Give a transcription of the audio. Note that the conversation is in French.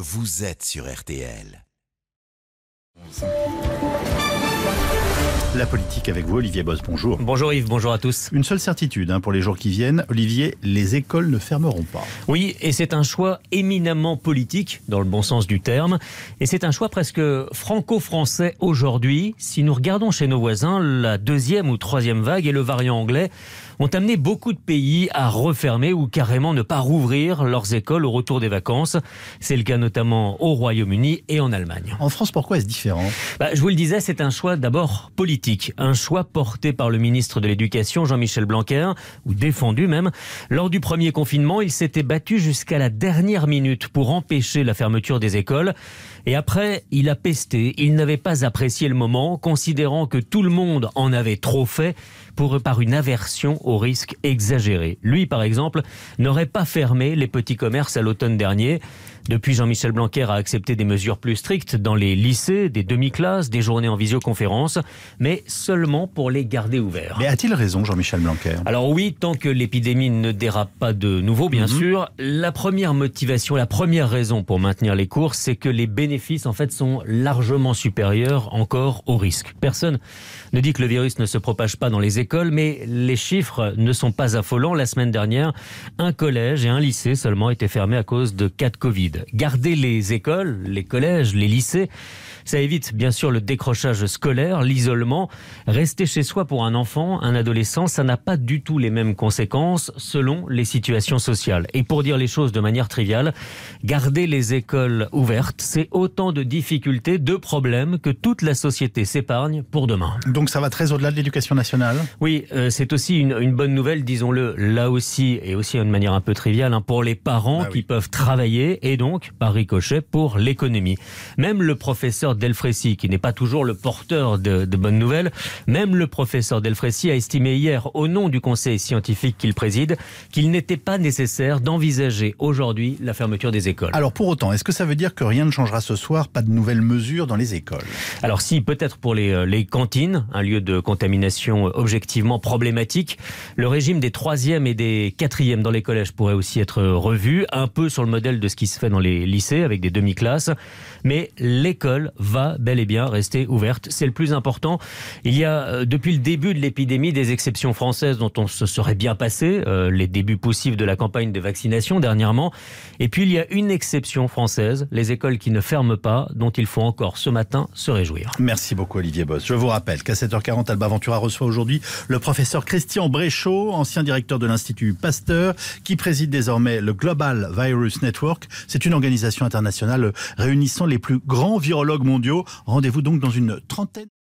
vous êtes sur RTL. La politique avec vous, Olivier Boss, bonjour. Bonjour Yves, bonjour à tous. Une seule certitude pour les jours qui viennent, Olivier, les écoles ne fermeront pas. Oui, et c'est un choix éminemment politique, dans le bon sens du terme, et c'est un choix presque franco-français aujourd'hui. Si nous regardons chez nos voisins, la deuxième ou troisième vague et le variant anglais ont amené beaucoup de pays à refermer ou carrément ne pas rouvrir leurs écoles au retour des vacances. C'est le cas notamment au Royaume-Uni et en Allemagne. En France, pourquoi est-ce différent ? Je vous le disais, c'est un choix d'abord politique. Un choix porté par le ministre de l'Éducation, Jean-Michel Blanquer, ou défendu même. Lors du premier confinement, il s'était battu jusqu'à la dernière minute pour empêcher la fermeture des écoles. Et après, il a pesté. Il n'avait pas apprécié le moment, considérant que tout le monde en avait trop fait par une aversion au risque exagéré. Lui, par exemple, n'aurait pas fermé les petits commerces à l'automne dernier. Depuis, Jean-Michel Blanquer a accepté des mesures plus strictes dans les lycées, des demi-classes, des journées en visioconférence, mais seulement pour les garder ouverts. Mais a-t-il raison, Jean-Michel Blanquer ? Alors oui, tant que l'épidémie ne dérape pas de nouveau, bien sûr, la première motivation, la première raison pour maintenir les cours, c'est que les bénéfices, en fait, sont largement supérieurs encore aux risques. Personne ne dit que le virus ne se propage pas dans les écoles, mais les chiffres ne sont pas affolants. La semaine dernière, un collège et un lycée seulement étaient fermés à cause de cas de Covid. Garder les écoles, les collèges, les lycées, ça évite bien sûr le décrochage scolaire, l'isolement. Rester chez soi pour un enfant, un adolescent, ça n'a pas du tout les mêmes conséquences selon les situations sociales. Et pour dire les choses de manière triviale, garder les écoles ouvertes, c'est autant de difficultés, de problèmes que toute la société s'épargne pour demain. Donc ça va très au-delà de l'éducation nationale ? Oui, c'est aussi une bonne nouvelle, disons-le, là aussi, et aussi d'une manière un peu triviale, pour les parents qui peuvent travailler et donc, par ricochet, pour l'économie. Même le professeur Delfraissy, qui n'est pas toujours le porteur de bonnes nouvelles, même le professeur Delfraissy a estimé hier, au nom du conseil scientifique qu'il préside, qu'il n'était pas nécessaire d'envisager aujourd'hui la fermeture des écoles. Alors pour autant, est-ce que ça veut dire que rien ne changera ce soir, pas de nouvelles mesures dans les écoles ? Alors si, peut-être pour les cantines, un lieu de contamination objectivement problématique, le régime des 3e et des 4e dans les collèges pourrait aussi être revu, un peu sur le modèle de ce qui se fait dans les lycées avec des demi-classes, mais l'école va bel et bien rester ouverte. C'est le plus important. Il y a, depuis le début de l'épidémie, des exceptions françaises dont on se serait bien passé, les débuts poussifs de la campagne de vaccination dernièrement. Et puis, il y a une exception française, les écoles qui ne ferment pas, dont il faut encore ce matin se réjouir. Merci beaucoup, Olivier Boss. Je vous rappelle qu'à 7h40, Alba Ventura reçoit aujourd'hui le professeur Christian Bréchot, ancien directeur de l'Institut Pasteur, qui préside désormais le Global Virus Network. C'est une organisation internationale réunissant les plus grands virologues mondiaux. Rendez-vous donc dans une trentaine